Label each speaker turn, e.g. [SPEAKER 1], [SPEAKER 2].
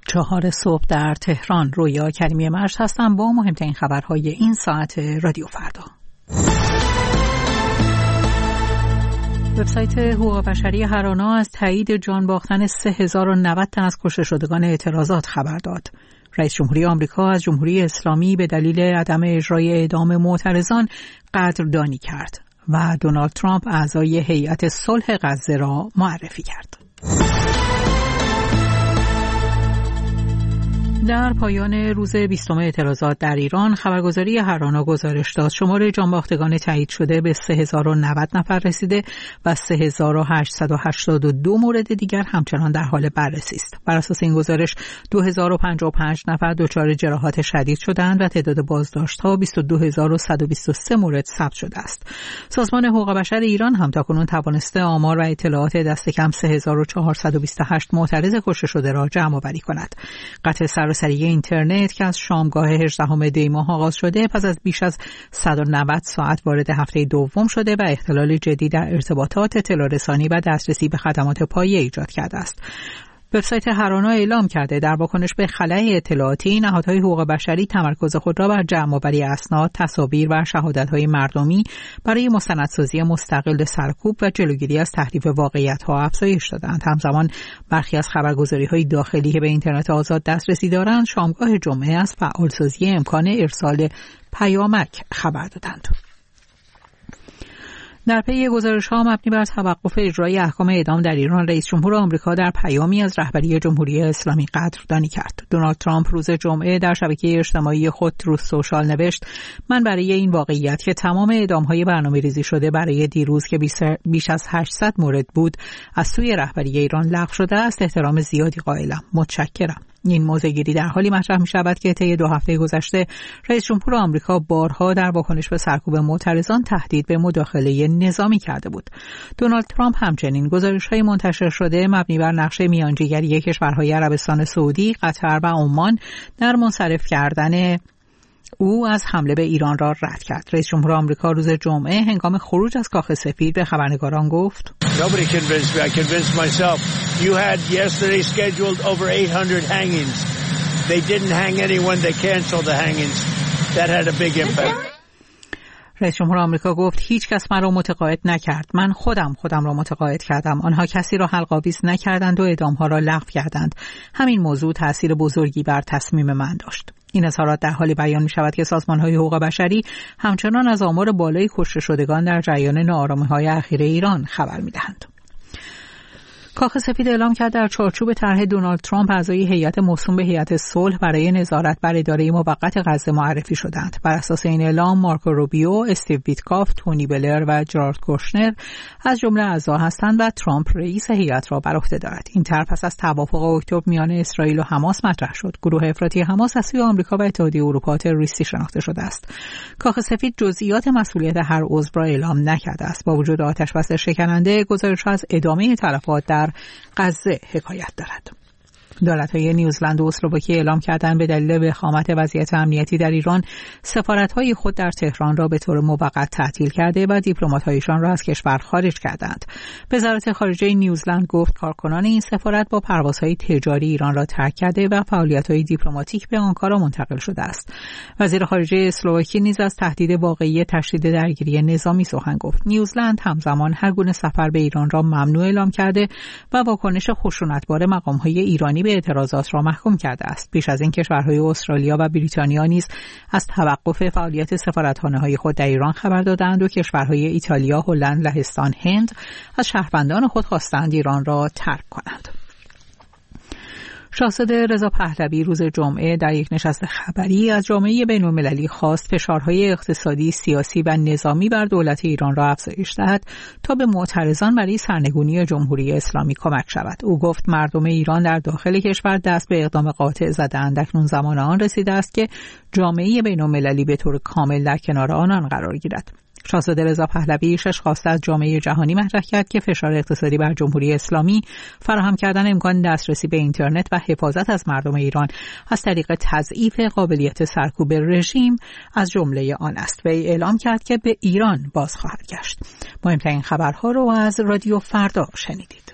[SPEAKER 1] 4 صبح در تهران. رویا کریمی مرز هستم با مهمترین خبرهای این ساعت رادیو فردا. وبسایت حقوق بشری هرانا از تایید جان باختن 3090 تن از کشته شدگان اعتراضات خبر داد. رئیس جمهوری آمریکا از جمهوری اسلامی به دلیل عدم اجرای اعدام معترضان قدردانی کرد و دونالد ترامپ اعضای هیئت صلح غزه را معرفی کرد. در پایان روز 20 اعتراضات در ایران، خبرگزاری هرانا گزارش داد شمار جانباختگان تایید شده به 3090 نفر رسیده و 3882 مورد دیگر همچنان در حال بررسی است. بر اساس این گزارش 2055 نفر دچار جراحات شدید شدند و تعداد بازداشت‌ها 22123 مورد ثبت شده است. سازمان حقوق بشر ایران هم تاکنون توانسته آمار و اطلاعات دست کم 3428 معترض کشته شده را جمع‌آوری کند. قطع سری اینترنت که از شامگاه 18 دی ماه آغاز شده پس از بیش از 190 ساعت وارد هفته دوم شده و اختلال جدی در ارتباطات، اطلاع رسانی و دسترسی به خدمات پایه ایجاد کرده است. وبسایت هرانا اعلام کرده در واکنش به خلأ اطلاعاتی، نهادهای حقوق بشری تمرکز خود را بر جمع‌آوری اسناد، تصاویر و شهادت‌های مردمی برای مستندسازی مستقل سرکوب و جلوگیری از تحریف واقعیت‌ها افزایش دادند. همزمان برخی از خبرگزاری‌های داخلی که به اینترنت آزاد دسترسی دارند، شامگاه جمعه از فعالسازی امکان ارسال پیامک خبر دادند. در پی گزارش‌ها مبنی بر توقف اجرای احکام اعدام در ایران، رئیس جمهور آمریکا در پیامی از رهبری جمهوری اسلامی قدردانی کرد. دونالد ترامپ روز جمعه در شبکه اجتماعی خود تروث سوشال نوشت: من برای این واقعیت که تمام اعدام‌های برنامه‌ریزی شده برای دیروز که بیش از 800 مورد بود از سوی رهبری ایران لغو شده است احترام زیادی قائلم. متشکرم. این موضع‌گیری در حالی مطرح می‌شود که طی 2 هفته گذشته رئیس جمهور آمریکا بارها در واکنش به سرکوب معترضان تهدید به مداخله نظامی کرده بود. دونالد ترامپ همچنین گزارش‌های منتشر شده مبنی بر نقشه میانجیگری کشورهای عربستان سعودی، قطر و عمان در منصرف کردن او از حمله به ایران را رد کرد. رئیس جمهور آمریکا روز جمعه هنگام خروج از کاخ سفید به خبرنگاران گفت:
[SPEAKER 2] Nobody convinced me. I convinced myself. You had yesterday scheduled over 800 hangings. They didn't hang anyone. They canceled the hangings. That had a big impact.
[SPEAKER 1] رئیس جمهور آمریکا گفت هیچ کس من را متقاعد نکرد. من خودم را متقاعد کردم. آنها کسی را حلق‌آویز نکردند و اعدام‌ها را لغو کردند. همین موضوع تأثیر بزرگی بر تصمیم من داشت. این اظهارات در حالی بیان می شود که سازمان‌های حقوق بشری همچنان از آمار بالای کشته شدگان در جریان ناآرامی‌های اخیر ایران خبر می‌دهند. کاخ سفید اعلام کرد در چارچوب طرح دونالد ترامپ اعضای هیئت موسوم به هیئت صلح برای نظارت بر اداره موقت غزه معرفی شدند. بر اساس این اعلام مارکو روبیو، استیو ویتکاف، تونی بلر و جرارد کوشنر از جمله اعضا هستند و ترامپ رئیس هیئت را بر عهده دارد. این طرح پس از توافق اکتبر میان اسرائیل و حماس مطرح شد. گروه افراطی حماس از سوی آمریکا و اتحادیه اروپا تروریستی شناخته شده است. کاخ سفید جزئیات مسئولیت هر عضو را اعلام نکرده است. با وجود آتش‌بس شکننده، گزارش‌ها از ادامه تلفات در غزه حکایت دارد. دولت‌های نیوزلند و اسلواکی اعلام کردند به دلیل وخامت وضعیت امنیتی در ایران سفارت‌های خود در تهران را به طور موقت تعطیل کرده و دیپلمات‌هایشان را از کشور خارج کردند. وزارت خارجه نیوزلند گفت کارکنان این سفارت با پروازهای تجاری ایران را ترک کرده و فعالیت‌های دیپلماتیک به آنکارا منتقل شده است. وزیر خارجه اسلواکی نیز از تهدید واقعی تشدید درگیری نظامی سخن گفت. نیوزلند همزمان هر گونه سفر به ایران را ممنوع اعلام کرده و واکنش خشونتبار مقام‌های ایرانی به اعتراضات را محکوم کرده است. پیش از این کشورهای استرالیا و بریتانیا نیز از توقف فعالیت سفارتخانه‌های خود در ایران خبر دادند و کشورهای ایتالیا، هلند، لهستان، هند از شهروندان خود خواستند ایران را ترک کنند. شاهزاده رضا پهلوی روز جمعه در یک نشست خبری از جامعه بین‌المللی خواست فشارهای اقتصادی، سیاسی و نظامی بر دولت ایران را افزایش دهد تا به معترضان برای سرنگونی جمهوری اسلامی کمک شود. او گفت مردم ایران در داخل کشور دست به اقدام قاطع زدند. اکنون زمان آن رسیده است که جامعه بین‌المللی به طور کامل در کنار آنان قرار گیرد. شاهزاده رضا پهلوی 6 خواسته از جامعه جهانی مطرح کرد که فشار اقتصادی بر جمهوری اسلامی، فراهم کردن امکان دسترسی به اینترنت و حفاظت از مردم ایران از طریق تضعیف قابلیت سرکوب رژیم از جمله آن است. وی اعلام کرد که به ایران باز خواهد گشت. مهمترین خبرها رو از رادیو فردا شنیدید.